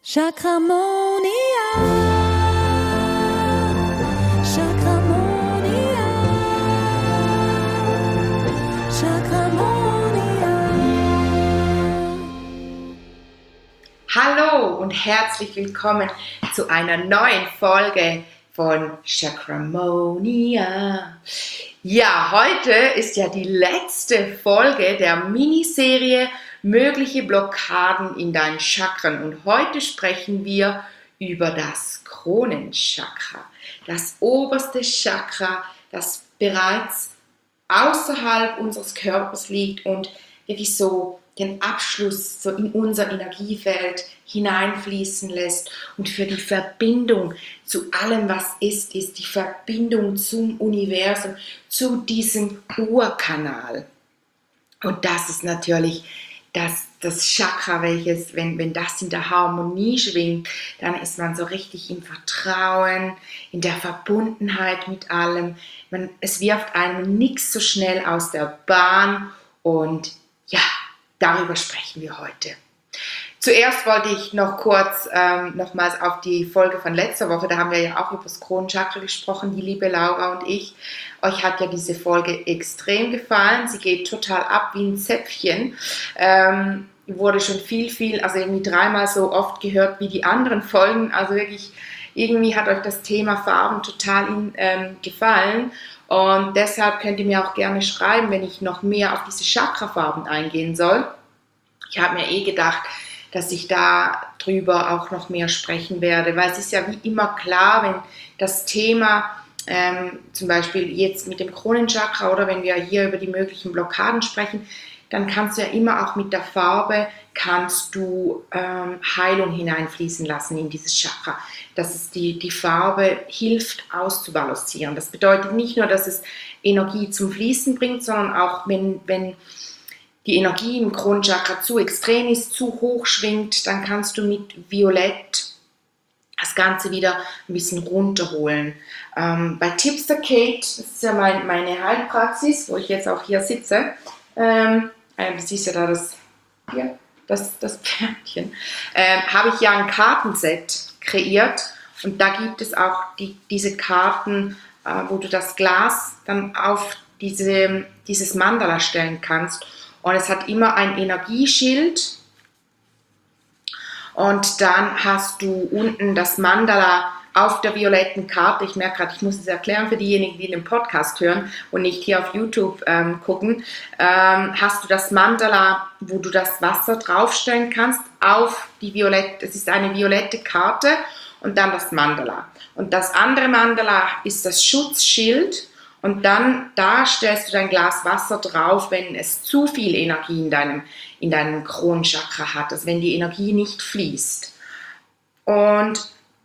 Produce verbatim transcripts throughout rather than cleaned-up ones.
Chakramonia, Chakramonia, Chakramonia. Hallo und herzlich willkommen zu einer neuen Folge von Chakramonia. Ja, heute ist ja die letzte Folge der Miniserie Mögliche Blockaden in deinen Chakren und heute sprechen wir über das Kronenchakra, das oberste Chakra, das bereits außerhalb unseres Körpers liegt und wirklich so den Abschluss so in unser Energiefeld hineinfließen lässt und für die Verbindung zu allem, was ist, ist die Verbindung zum Universum, zu diesem Urkanal. Und das ist natürlich das, das Chakra, welches, wenn, wenn das in der Harmonie schwingt, dann ist man so richtig im Vertrauen, in der Verbundenheit mit allem. Man, es wirft einem nichts so schnell aus der Bahn und ja, darüber sprechen wir heute. Zuerst wollte ich noch kurz ähm, nochmals auf die Folge von letzter Woche, da haben wir ja auch über das Kronenchakra gesprochen, die liebe Laura und ich. Euch hat ja diese Folge extrem gefallen, sie geht total ab wie ein Zäpfchen. Ähm, wurde schon viel, viel, also irgendwie dreimal so oft gehört wie die anderen Folgen, also wirklich, irgendwie hat euch das Thema Farben total in, ähm, gefallen. Und deshalb könnt ihr mir auch gerne schreiben, wenn ich noch mehr auf diese Chakrafarben eingehen soll. Ich habe mir eh gedacht, dass ich da drüber auch noch mehr sprechen werde, weil es ist ja wie immer klar, wenn das Thema ähm, zum Beispiel jetzt mit dem Kronenchakra oder wenn wir hier über die möglichen Blockaden sprechen, dann kannst du ja immer auch mit der Farbe kannst du ähm, Heilung hineinfließen lassen in dieses Chakra. Dass es die, die Farbe hilft auszubalancieren. Das bedeutet nicht nur, dass es Energie zum Fließen bringt, sondern auch wenn, wenn die Energie im Kronenchakra zu extrem ist, zu hoch schwingt, dann kannst du mit Violett das Ganze wieder ein bisschen runterholen. Ähm, bei Tipster Kate, das ist ja mein, meine Heilpraxis, wo ich jetzt auch hier sitze, ähm, äh, du siehst ja da das, hier, das, das Pferdchen, ähm, habe ich ja ein Kartenset kreiert und da gibt es auch die, diese Karten, äh, wo du das Glas dann auf diese, dieses Mandala stellen kannst. Und es hat immer ein Energieschild und dann hast du unten das Mandala auf der violetten Karte. Ich merke gerade, ich muss es erklären für diejenigen, die den Podcast hören und nicht hier auf YouTube ähm, gucken. Ähm, hast du das Mandala, wo du das Wasser draufstellen kannst auf die violette, es ist eine violette Karte und dann das Mandala. Und das andere Mandala ist das Schutzschild. Und dann, da stellst du dein Glas Wasser drauf, wenn es zu viel Energie in deinem, in deinem Kronenchakra hat, also wenn die Energie nicht fließt. Und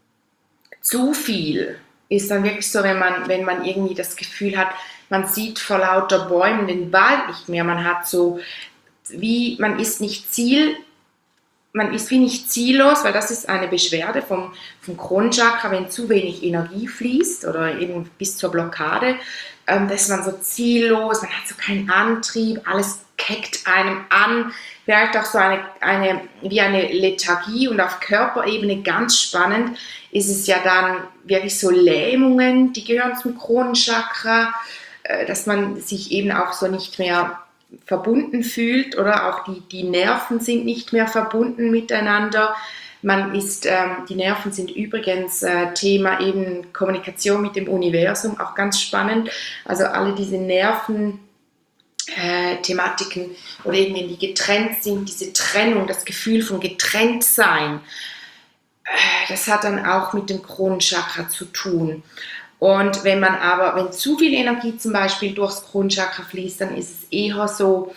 zu viel ist dann wirklich so, wenn man, wenn man irgendwie das Gefühl hat, man sieht vor lauter Bäumen den Wald nicht mehr, man hat so, wie, man ist nicht Ziel, man ist wie nicht ziellos, weil das ist eine Beschwerde vom, vom Kronenchakra, wenn zu wenig Energie fließt oder eben bis zur Blockade, ähm, da ist man so ziellos, man hat so keinen Antrieb, alles keckt einem an, vielleicht auch so eine, eine, wie eine Lethargie und auf Körperebene ganz spannend ist es ja dann wirklich so Lähmungen, die gehören zum Kronenchakra, äh, dass man sich eben auch so nicht mehr verbunden fühlt oder auch die, die Nerven sind nicht mehr verbunden miteinander. Man ist, ähm, die Nerven sind übrigens äh, Thema eben Kommunikation mit dem Universum, auch ganz spannend. Also alle diese Nerven äh, Thematiken oder eben wenn die getrennt sind, diese Trennung, das Gefühl von Getrenntsein, äh, das hat dann auch mit dem Kronenchakra zu tun. Und wenn man aber, wenn zu viel Energie zum Beispiel durchs Kronenchakra fließt, dann ist es eher so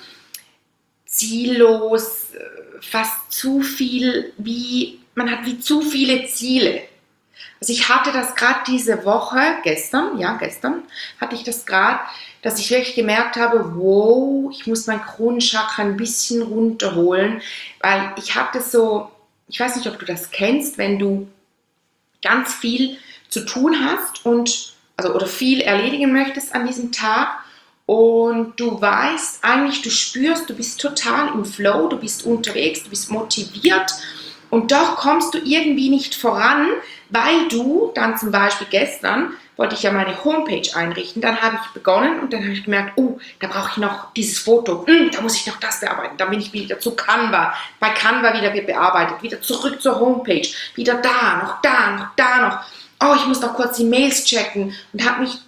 ziellos, fast zu viel, wie, man hat wie zu viele Ziele. Also ich hatte das gerade diese Woche, gestern, ja gestern, hatte ich das gerade, dass ich wirklich gemerkt habe, wow, ich muss mein Kronenchakra ein bisschen runterholen, weil ich hatte so, ich weiß nicht, ob du das kennst, wenn du ganz viel zu tun hast und also oder viel erledigen möchtest an diesem Tag und du weißt eigentlich, du spürst, du bist total im Flow, du bist unterwegs, du bist motiviert Und doch kommst du irgendwie nicht voran, weil du dann zum Beispiel gestern wollte ich ja meine Homepage einrichten, dann habe ich begonnen und dann habe ich gemerkt, oh, da brauche ich noch dieses Foto, hm, da muss ich noch das bearbeiten, dann bin ich wieder zu Canva, bei Canva wieder bearbeitet, wieder zurück zur Homepage, wieder da, noch da, noch da, noch, oh, ich muss noch kurz die Mails checken und habe mich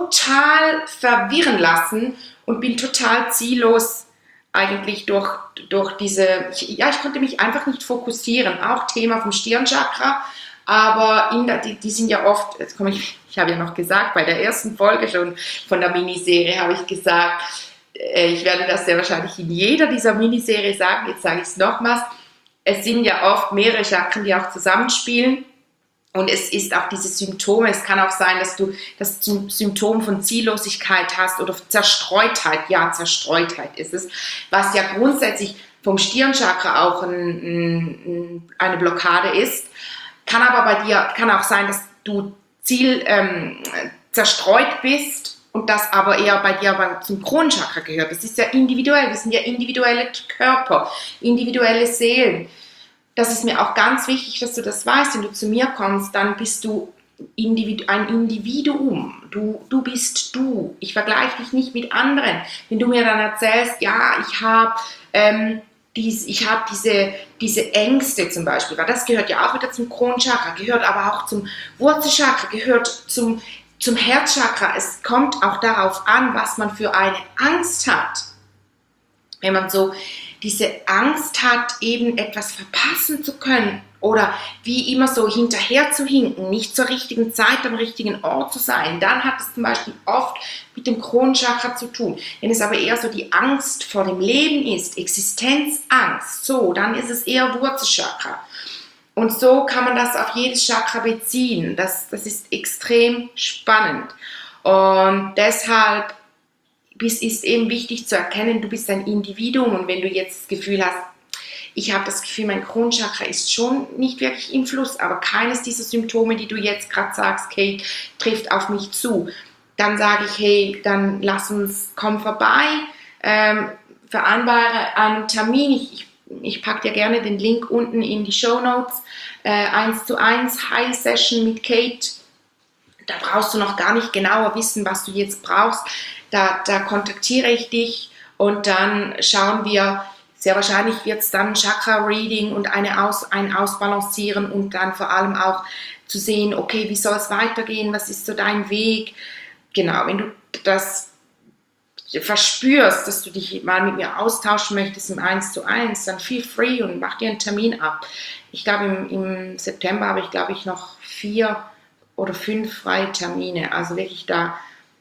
total verwirren lassen und bin total ziellos eigentlich durch, durch diese, ich, ja, ich konnte mich einfach nicht fokussieren, auch Thema vom Stirnchakra, aber in der, die, die sind ja oft, jetzt komme ich, ich habe ja noch gesagt, bei der ersten Folge schon von der Miniserie habe ich gesagt, äh, ich werde das sehr wahrscheinlich in jeder dieser Miniserie sagen, jetzt sage ich es nochmals, es sind ja oft mehrere Chakren, die auch zusammenspielen. Und es ist auch diese Symptome, es kann auch sein, dass du das Symptom von Ziellosigkeit hast oder Zerstreutheit, ja, Zerstreutheit ist es, was ja grundsätzlich vom Stirnchakra auch ein, ein, eine Blockade ist, kann aber bei dir, kann auch sein, dass du Ziel ähm, zerstreut bist und das aber eher bei dir zum Kronenchakra gehört. Das ist ja individuell, wir sind ja individuelle Körper, individuelle Seelen. Das ist mir auch ganz wichtig, dass du das weißt. Wenn du zu mir kommst, dann bist du Individu- ein Individuum. Du, du bist du. Ich vergleiche dich nicht mit anderen. Wenn du mir dann erzählst, ja, ich habe ähm, dies, ich hab diese, diese Ängste zum Beispiel, weil das gehört ja auch wieder zum Kronenchakra, gehört aber auch zum Wurzelchakra, gehört zum, zum Herzchakra. Es kommt auch darauf an, was man für eine Angst hat. Wenn man so diese Angst hat, eben etwas verpassen zu können oder wie immer so hinterher zu hinken, nicht zur richtigen Zeit am richtigen Ort zu sein, dann hat es zum Beispiel oft mit dem Kronenchakra zu tun. Wenn es aber eher so die Angst vor dem Leben ist, Existenzangst, so, dann ist es eher Wurzelchakra. Und so kann man das auf jedes Chakra beziehen. Das, das ist extrem spannend. Und deshalb ist eben wichtig zu erkennen, du bist ein Individuum und wenn du jetzt das Gefühl hast, ich habe das Gefühl, mein Kronenchakra ist schon nicht wirklich im Fluss, aber keines dieser Symptome, die du jetzt gerade sagst, Kate, trifft auf mich zu, dann sage ich, hey, dann lass uns, komm vorbei, ähm, vereinbare einen Termin, ich, ich, ich packe dir gerne den Link unten in die Shownotes, äh, eins zu eins Heil-Session mit Kate, da brauchst du noch gar nicht genauer wissen, was du jetzt brauchst. Da, da kontaktiere ich dich und dann schauen wir, sehr wahrscheinlich wird es dann Chakra-Reading und eine Aus, ein Ausbalancieren und dann vor allem auch zu sehen, okay, wie soll es weitergehen, was ist so dein Weg. Genau, wenn du das verspürst, dass du dich mal mit mir austauschen möchtest im eins zu eins, dann feel free und mach dir einen Termin ab. Ich glaube, im, im September habe ich, glaube ich, noch vier oder fünf freie Termine, also wirklich da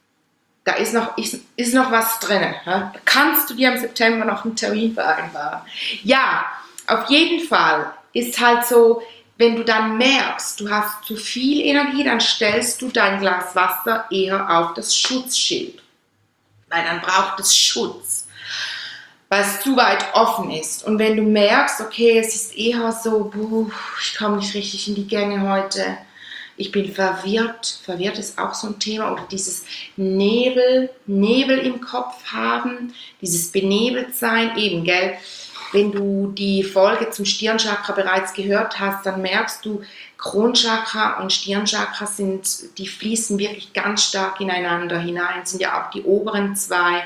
Da ist noch, ist, ist noch was drin. Da kannst du dir im September noch einen Termin vereinbaren. Ja, auf jeden Fall ist halt so, wenn du dann merkst, du hast zu viel Energie, dann stellst du dein Glas Wasser eher auf das Schutzschild. Weil dann braucht es Schutz, weil es zu weit offen ist. Und wenn du merkst, okay, es ist eher so, buh, ich komme nicht richtig in die Gänge heute, ich bin verwirrt, verwirrt ist auch so ein Thema, oder dieses Nebel, Nebel im Kopf haben, dieses Benebeltsein, eben, gell, wenn du die Folge zum Stirnchakra bereits gehört hast, dann merkst du, Kronchakra und Stirnchakra sind, die fließen wirklich ganz stark ineinander hinein, sind ja auch die oberen zwei.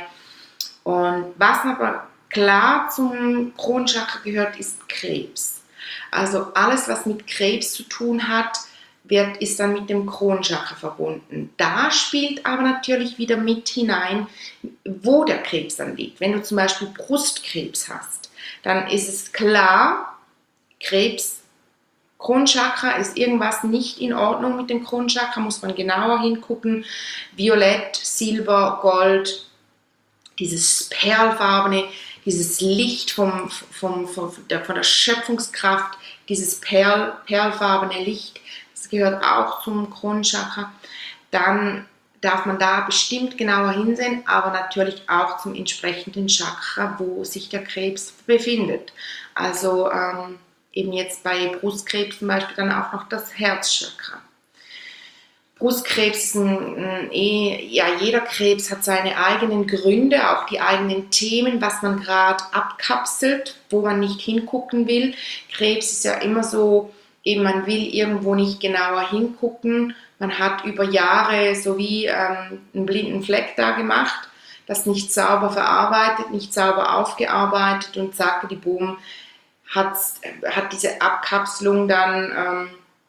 Und was aber klar zum Kronchakra gehört, ist Krebs. Also alles, was mit Krebs zu tun hat, wird, ist dann mit dem Kronenchakra verbunden. Da spielt aber natürlich wieder mit hinein, wo der Krebs dann liegt. Wenn du zum Beispiel Brustkrebs hast, dann ist es klar, Krebs, Kronenchakra ist irgendwas nicht in Ordnung mit dem Kronenchakra, muss man genauer hingucken. Violett, Silber, Gold, dieses perlfarbene, dieses Licht vom, vom, vom, der, von der Schöpfungskraft, dieses perl, perlfarbene Licht, das gehört auch zum Kronenchakra. Dann darf man da bestimmt genauer hinsehen, aber natürlich auch zum entsprechenden Chakra, wo sich der Krebs befindet. Also ähm, eben jetzt bei Brustkrebs zum Beispiel dann auch noch das Herzchakra. Brustkrebs ist ein, ein eh, ja, jeder Krebs hat seine eigenen Gründe, auch die eigenen Themen, was man gerade abkapselt, wo man nicht hingucken will. Krebs ist ja immer so, eben man will irgendwo nicht genauer hingucken. Man hat über Jahre so wie ähm, einen blinden Fleck da gemacht, das nicht sauber verarbeitet, nicht sauber aufgearbeitet und zack, die Boom hat, hat diese Abkapselung dann... Ähm,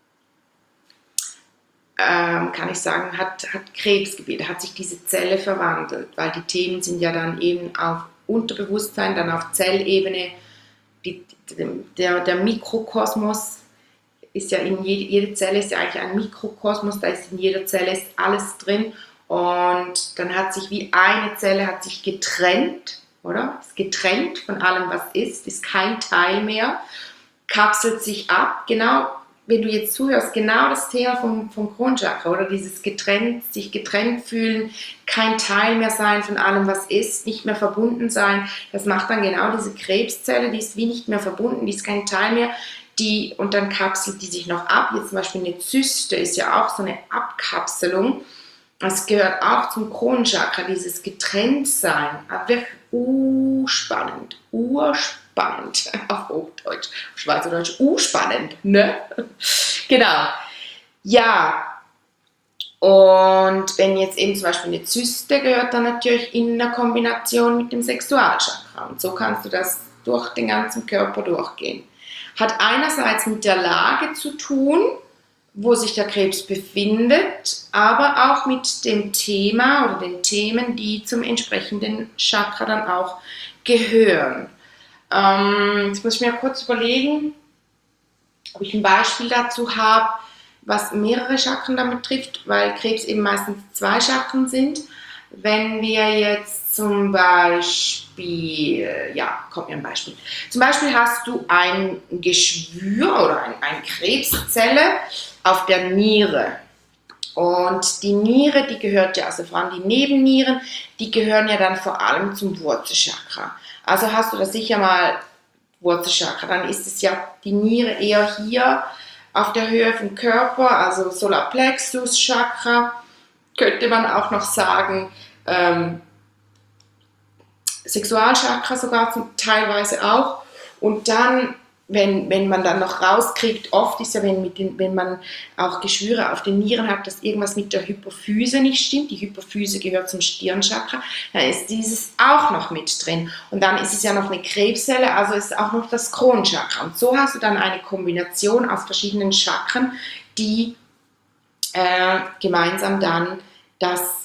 Ähm, kann ich sagen, hat, hat Krebs gebildet, hat sich diese Zelle verwandelt, weil die Themen sind ja dann eben auf Unterbewusstsein, dann auf Zellebene, die, der, der Mikrokosmos ist ja in jede, jede Zelle ist ja eigentlich ein Mikrokosmos, da ist in jeder Zelle ist alles drin und dann hat sich wie eine Zelle hat sich getrennt, oder? Ist getrennt von allem, was ist, ist kein Teil mehr, kapselt sich ab, genau. Wenn du jetzt zuhörst, genau das Thema vom, vom Kronchakra, oder dieses getrennt, sich getrennt fühlen, kein Teil mehr sein von allem, was ist, nicht mehr verbunden sein, das macht dann genau diese Krebszelle, die ist wie nicht mehr verbunden, die ist kein Teil mehr, die, und dann kapselt die sich noch ab. Jetzt zum Beispiel eine Zyste ist ja auch so eine Abkapselung, das gehört auch zum Kronchakra, dieses Getrenntsein, wirklich urspannend, urspannend. Spannend, auf Hochdeutsch, auf Schweizerdeutsch, uh, spannend, ne? Genau. Ja, und wenn jetzt eben zum Beispiel eine Zyste gehört, dann natürlich in der Kombination mit dem Sexualchakra. Und so kannst du das durch den ganzen Körper durchgehen. Hat einerseits mit der Lage zu tun, wo sich der Krebs befindet, aber auch mit dem Thema oder den Themen, die zum entsprechenden Chakra dann auch gehören. Ähm, jetzt muss ich mir kurz überlegen, ob ich ein Beispiel dazu habe, was mehrere Chakren damit trifft, weil Krebs eben meistens zwei Chakren sind. Wenn wir jetzt zum Beispiel, ja, kommt mir ein Beispiel. Zum Beispiel hast du ein Geschwür oder ein, eine Krebszelle auf der Niere. Und die Niere, die gehört ja, also vor allem die Nebennieren, die gehören ja dann vor allem zum Wurzelchakra. Also hast du da sicher mal Wurzelchakra, dann ist es ja die Niere eher hier auf der Höhe vom Körper, also Solarplexus Chakra, könnte man auch noch sagen, ähm, Sexualchakra sogar zum, teilweise auch. Und dann, wenn, wenn man dann noch rauskriegt, oft ist ja, wenn, mit den, wenn man auch Geschwüre auf den Nieren hat, dass irgendwas mit der Hypophyse nicht stimmt. Die Hypophyse gehört zum Stirnchakra, dann ist dieses auch noch mit drin. Und dann ist es ja noch eine Krebszelle, also ist auch noch das Kronchakra. Und so hast du dann eine Kombination aus verschiedenen Chakren, die äh, gemeinsam dann das,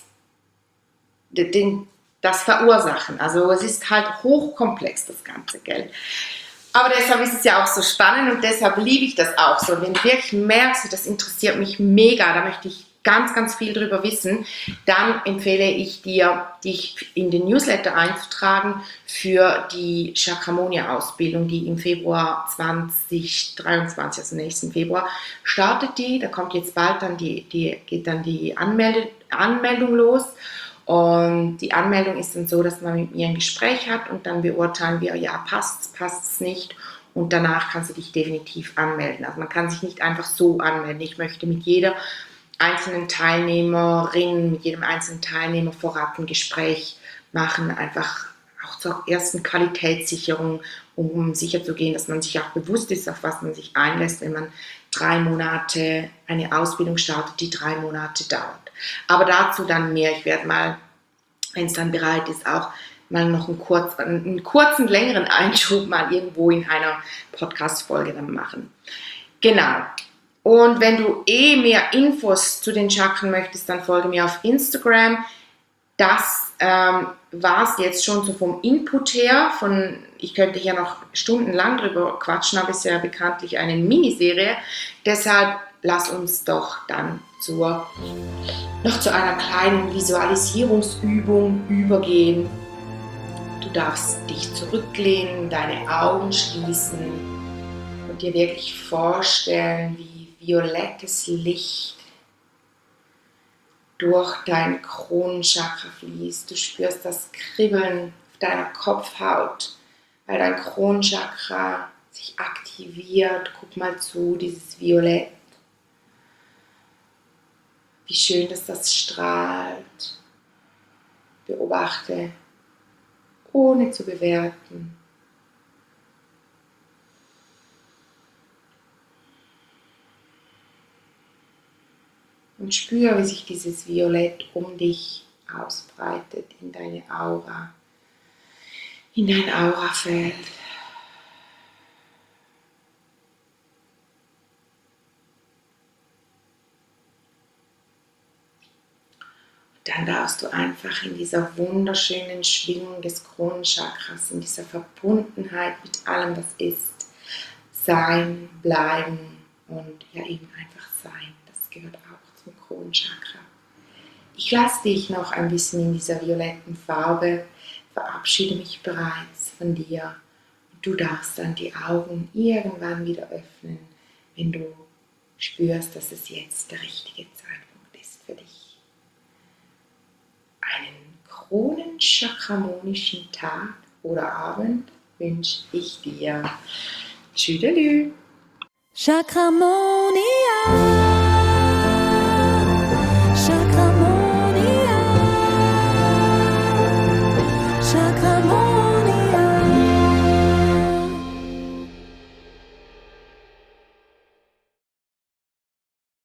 den, das verursachen. Also es ist halt hochkomplex, das Ganze, gell? Aber deshalb ist es ja auch so spannend und deshalb liebe ich das auch so. Und wenn du wirklich merkst, das interessiert mich mega, da möchte ich ganz, ganz viel drüber wissen, dann empfehle ich dir, dich in den Newsletter einzutragen für die Chakramonia-Ausbildung, die im Februar zwanzig dreiundzwanzig, also nächsten Februar, startet die. Da kommt jetzt bald dann die, die geht dann die Anmelde, Anmeldung los. Und die Anmeldung ist dann so, dass man mit mir ein Gespräch hat und dann beurteilen wir, ja, passt es, passt es nicht. Und danach kannst du dich definitiv anmelden. Also man kann sich nicht einfach so anmelden. Ich möchte mit jeder einzelnen Teilnehmerin, mit jedem einzelnen Teilnehmer vorab ein Gespräch machen, einfach auch zur ersten Qualitätssicherung, um sicherzugehen, dass man sich auch bewusst ist, auf was man sich einlässt, wenn man drei Monate eine Ausbildung startet, die drei Monate dauert. Aber dazu dann mehr. Ich werde mal, wenn es dann bereit ist, auch mal noch einen, kurz, einen kurzen, längeren Einschub mal irgendwo in einer Podcast-Folge dann machen. Genau. Und wenn du eh mehr Infos zu den Chakren möchtest, dann folge mir auf Instagram. Das ähm, war es jetzt schon so vom Input her. Von, ich könnte hier noch stundenlang drüber quatschen, aber es ist ja bekanntlich eine Miniserie. Deshalb lass uns doch dann zur, noch zu einer kleinen Visualisierungsübung übergehen. Du darfst dich zurücklehnen, deine Augen schließen und dir wirklich vorstellen, wie violettes Licht durch dein Kronenchakra fließt. Du spürst das Kribbeln auf deiner Kopfhaut, weil dein Kronenchakra sich aktiviert. Guck mal zu, dieses Violett. wie schön, dass das strahlt. Beobachte, ohne zu bewerten. Und spüre, wie sich dieses Violett um dich ausbreitet in deine Aura, in dein Aurafeld. Dann darfst du einfach in dieser wunderschönen Schwingung des Kronenchakras, in dieser Verbundenheit mit allem, was ist, sein, bleiben und ja eben einfach sein. Das gehört auch zum Kronenchakra. Ich lasse dich noch ein bisschen in dieser violetten Farbe, verabschiede mich bereits von dir. Du darfst dann die Augen irgendwann wieder öffnen, wenn du spürst, dass es jetzt der richtige Zeitpunkt ist für dich. Einen kronenchakramonischen Tag oder Abend wünsche ich dir. Tschüdelü! Chakramonia, Chakramonia, Chakramonia.